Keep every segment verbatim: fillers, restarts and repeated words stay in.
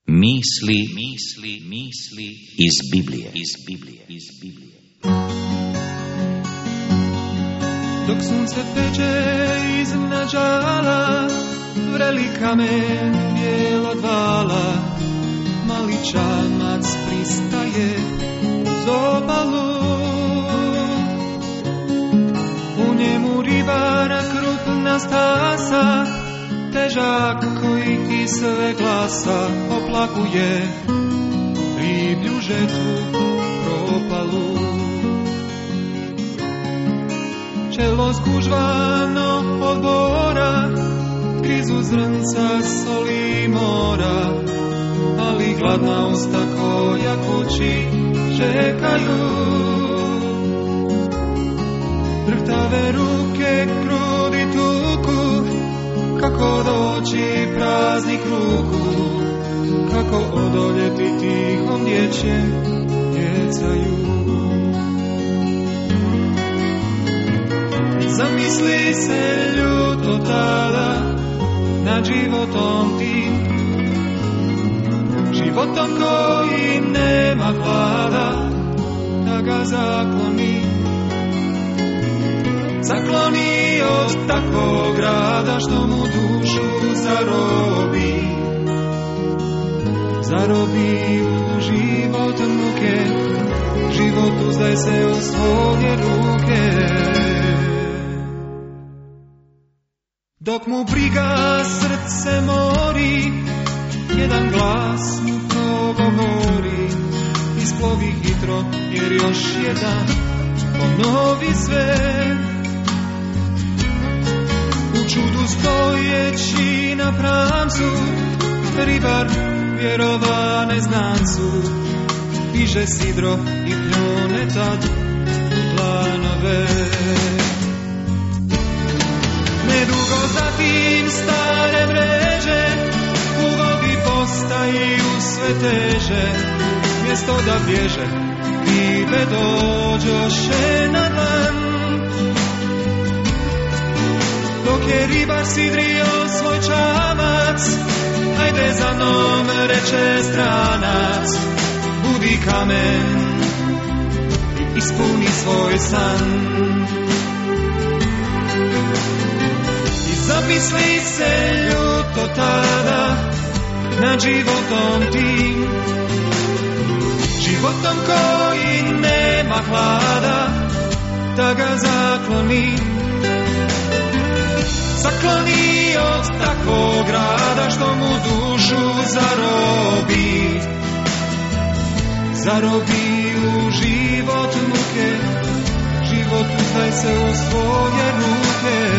Misli, misli, misli iz Biblije, iz Biblije, iz Biblije. Dok sunce peče iznad žala, vreli kamen bijelo dvala, mali čamac pristaje uz obalu. U njemu ribara krupna stasa, težak koji i sve glasa, oplakuje riblju žetvu propalu. Čelo skužvano od bora, grizu zrnca soli mora, ali gladna usta koja kući čekaju. Drhtave ruke krudi tuku, kako doći praznih ruku, kako odoljeti tihom dječjem djecaju. Zamisli se ljuto tada nad životom tim, životom koji nema hlada, da ga zakloni. Zakloni od takvog grada što mu dušu zarobi, zarobi u život muke, život uzdaj se u svoje ruke. Dok mu briga srce mori, jedan glas mu progovori, isplovi hitro jer još jedan ponovi sve. U čudu stojeći na pramcu, ribar vjerova neznancu, diže sidro i pljune tad u dlanove. Nedugo zatim stare mreže u vodi postaju sve teže, mjesto da bježe ribe dođoše na dan. Dok je ribar sidrio svoj čamac, hajde za mnom, reče stranac, budi kamen i ispuni svoj san. I zamisli se ljuto tada nad životom tim, životom koji nema hlada, da ga zakloni. Zakloni od takvog grada što mu dušu zarobi, zarobi u život muke, život uzdaj se u svoje ruke.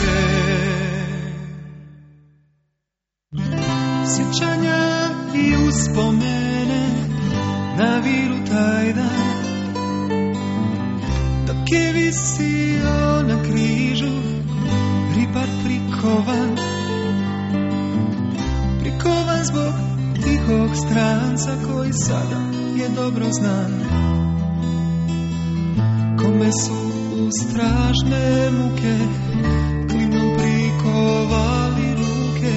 Sjećanja i uspomene na viru taj dan, dok je visio na križu ribar prikovan, prikovan zbog tihog stranca koji sada je dobro znan, kome su u strašne muke klimnom prikovali ruke.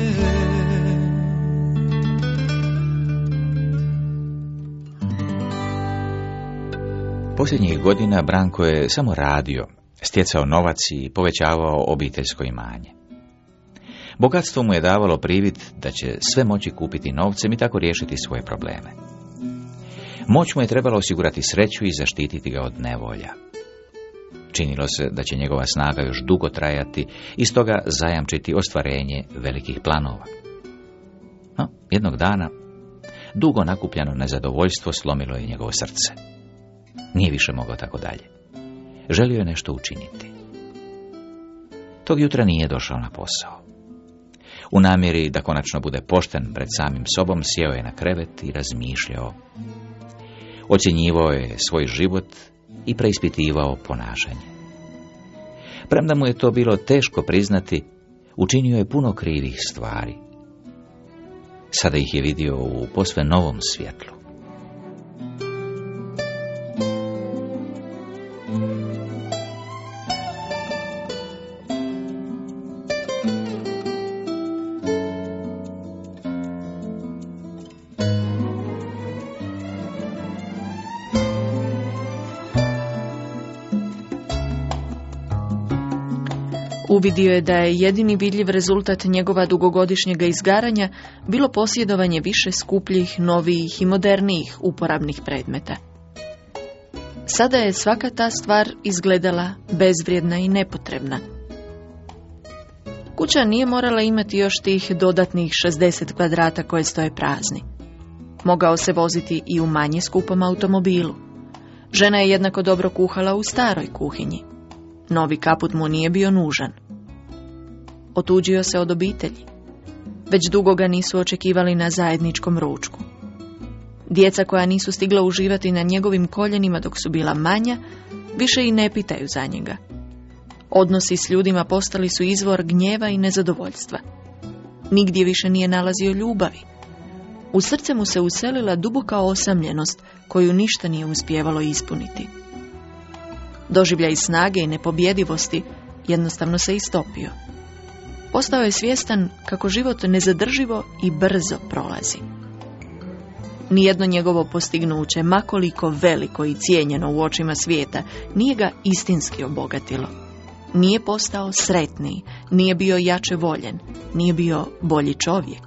Posljednjih godina Branko je samo radio, stjecao novac i povećavao obiteljsko imanje. Bogatstvo mu je davalo privid da će sve moći kupiti novcem i tako riješiti svoje probleme. Moć mu je trebala osigurati sreću i zaštititi ga od nevolja. Činilo se da će njegova snaga još dugo trajati i stoga zajamčiti ostvarenje velikih planova. No, jednog dana, dugo nakupljano nezadovoljstvo slomilo je njegovo srce. Nije više mogao tako dalje. Želio je nešto učiniti. Tog jutra nije došao na posao. U namjeri da konačno bude pošten pred samim sobom, sjeo je na krevet i razmišljao. Ocjenjivao je svoj život i preispitivao ponašanje. Premda mu je to bilo teško priznati, učinio je puno krivih stvari. Sada ih je vidio u posve novom svjetlu. Uvidio je da je jedini vidljiv rezultat njegova dugogodišnjega izgaranja bilo posjedovanje više skupljih, novijih i modernijih uporabnih predmeta. Sada je svaka ta stvar izgledala bezvrijedna i nepotrebna. Kuća nije morala imati još tih dodatnih šezdeset kvadrata koje stoje prazni. Mogao se voziti i u manje skupom automobilu. Žena je jednako dobro kuhala u staroj kuhinji. Novi kaput mu nije bio nužan. Otuđio se od obitelji. Već dugo ga nisu očekivali na zajedničkom ručku. Djeca koja nisu stigla uživati na njegovim koljenima dok su bila manja, više i ne pitaju za njega. Odnosi s ljudima postali su izvor gnjeva i nezadovoljstva. Nigdje više nije nalazio ljubavi. U srce mu se uselila duboka osamljenost koju ništa nije uspijevalo ispuniti. Doživljaj snage i nepobjedivosti jednostavno se istopio. Postao je svjestan kako život nezadrživo i brzo prolazi. Nijedno njegovo postignuće, makoliko veliko i cijenjeno u očima svijeta, nije ga istinski obogatilo. Nije postao sretniji, nije bio jače voljen, nije bio bolji čovjek.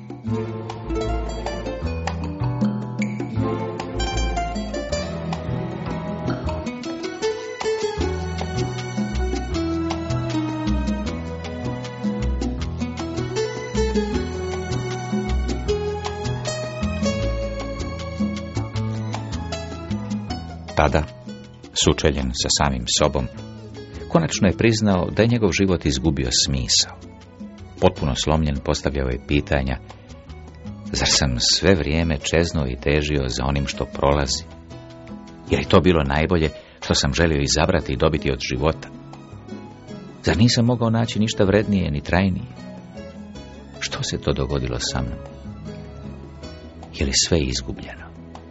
Tada, sučeljen sa samim sobom, konačno je priznao da je njegov život izgubio smisao. Potpuno slomljen postavljao je pitanja: zar sam sve vrijeme čeznuo i težio za onim što prolazi? Je li to bilo najbolje što sam želio izabrati i dobiti od života? Zar nisam mogao naći ništa vrednije ni trajnije? Što se to dogodilo sa mnom? Je li sve izgubljeno?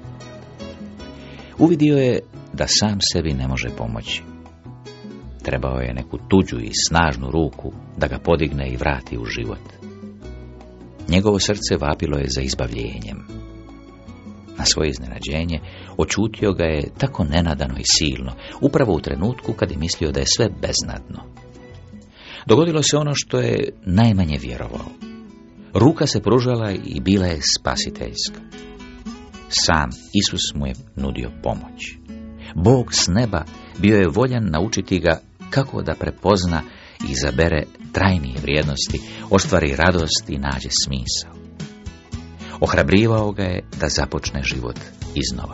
Uvidio je da sam sebi ne može pomoći. Trebao je neku tuđu i snažnu ruku da ga podigne i vrati u život. Njegovo srce vapilo je za izbavljenjem. Na svoje iznenađenje očutio ga je tako nenadano i silno, upravo u trenutku kad je mislio da je sve beznadno. Dogodilo se ono što je najmanje vjerovao. Ruka se pružala i bila je spasiteljska. Sam Isus mu je nudio pomoć. Bog s neba bio je voljan naučiti ga kako da prepozna i izabere trajnije vrijednosti, ostvari radost i nađe smisao. Ohrabrivao ga je da započne život iznova.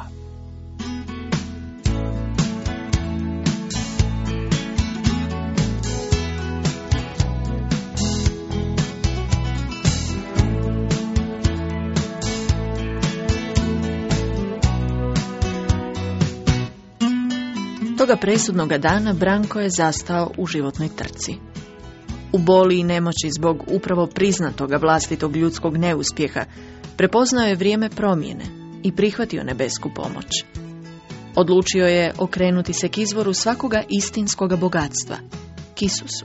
Toga presudnoga dana Branko je zastao u životnoj trci. U boli i nemoći zbog upravo priznatoga vlastitog ljudskog neuspjeha prepoznao je vrijeme promjene i prihvatio nebesku pomoć. Odlučio je okrenuti se k izvoru svakoga istinskoga bogatstva, k Isusu.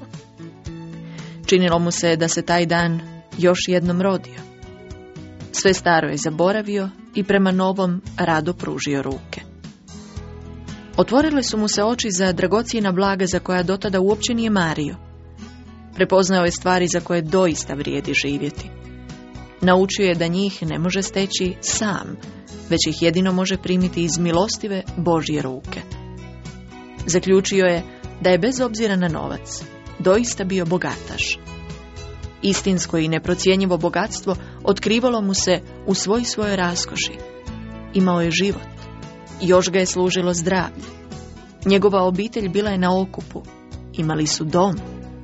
Činilo mu se da se taj dan još jednom rodio. Sve staro je zaboravio i prema novom rado pružio ruke. Otvorile su mu se oči za dragocjena blaga za koja dotada uopće nije mario. Prepoznao je stvari za koje doista vrijedi živjeti. Naučio je da njih ne može steći sam, već ih jedino može primiti iz milostive Božje ruke. Zaključio je da je bez obzira na novac doista bio bogataš. Istinsko i neprocjenjivo bogatstvo otkrivalo mu se u svoj svojoj raskoši. Imao je život. Još ga je služilo zdravlje. Njegova obitelj bila je na okupu. Imali su dom.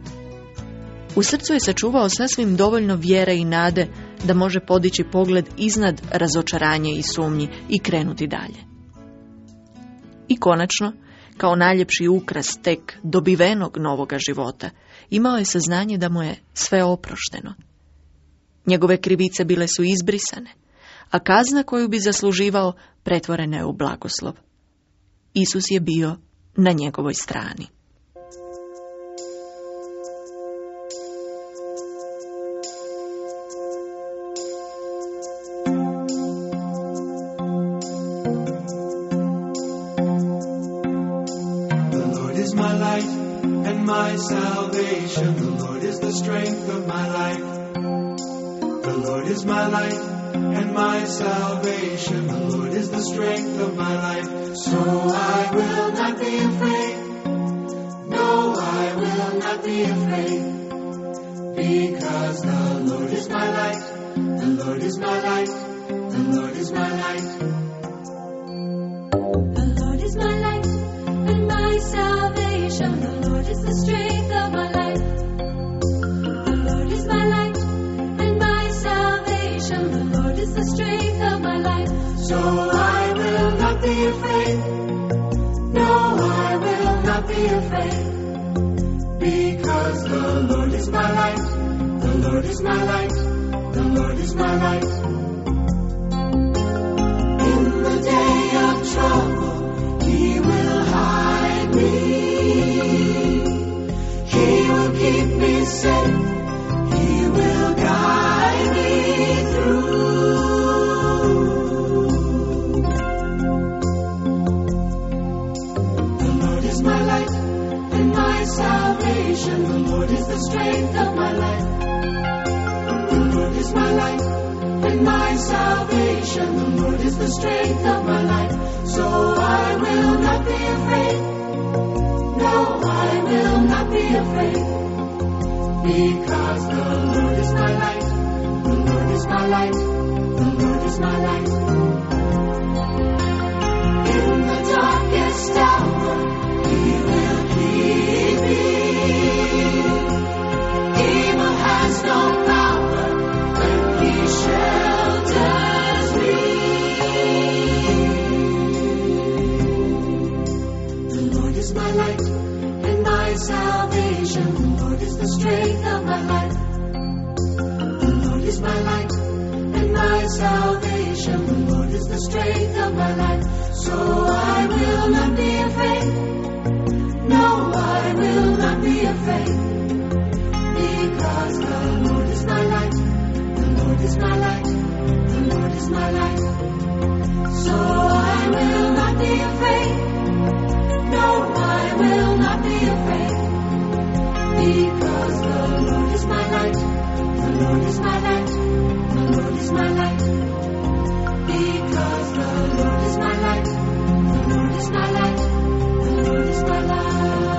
U srcu je sačuvao sasvim dovoljno vjere i nade da može podići pogled iznad razočaranja i sumnji i krenuti dalje. I konačno, kao najljepši ukras tek dobivenog novoga života, imao je saznanje da mu je sve oprošteno. Njegove krivice bile su izbrisane, a kazna koju bi zasluživao pretvorena je u blagoslov. Isus je bio na njegovoj strani. The Lord is my light and my salvation, the Lord is the strength of my life. The Lord is my light and my salvation, the Lord is the strength of my life. So I will not be afraid, no, I will not be afraid, because the Lord is my light, the Lord is my light, the Lord is my light. The Lord is my light and my salvation, the Lord is the strength of my life. The Lord is my light and my salvation, the Lord is the strength of my life. So I will not be afraid, no, I will not be afraid, because the Lord is my light, the Lord is my light, the Lord is my light. In the day of trouble, He will hide me, He will keep me safe, He will guide me through. The Lord is my light and my salvation, the Lord is the strength of my life. The Lord is my light and my salvation, the Lord is the strength of my life. So I will not be afraid, no, I will not be afraid, because the Lord is my light, the Lord is my light, the Lord is my light. In the darkest hour, He will keep me, evil has no power when He shelters me. The Lord is my light and my salvation, the Lord is the strength of my life. The Lord is my light and my salvation, the Lord is the strength of my life. So I will not be afraid, no, I will not be afraid, because the Lord is my light, the Lord is my light, the Lord is my light. So I will not be afraid, no, I will not be afraid, because the Lord is my light, the Lord is my light, the Lord is my light, because the Lord is my light, the Lord is my light, the Lord is my light.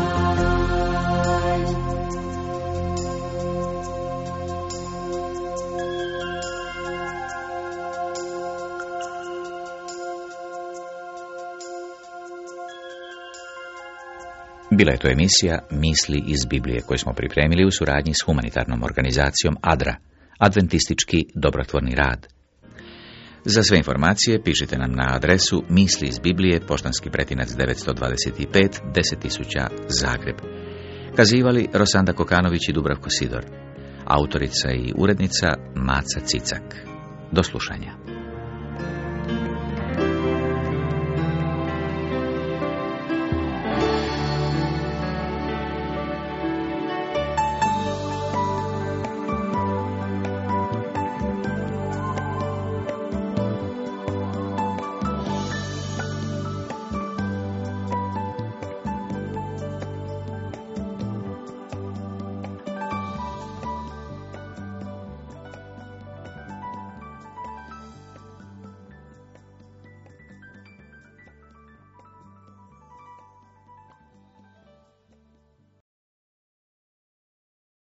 Bila je to emisija Misli iz Biblije koju smo pripremili u suradnji s humanitarnom organizacijom ADRA, Adventistički dobrotvorni rad. Za sve informacije pišite nam na adresu Misli iz Biblije, poštanski pretinac devetsto dvadeset pet, deset tisuća Zagreb. Kazivali Rosanda Kokanović i Dubravko Sidor. Autorica i urednica Maca Cicak. Do slušanja.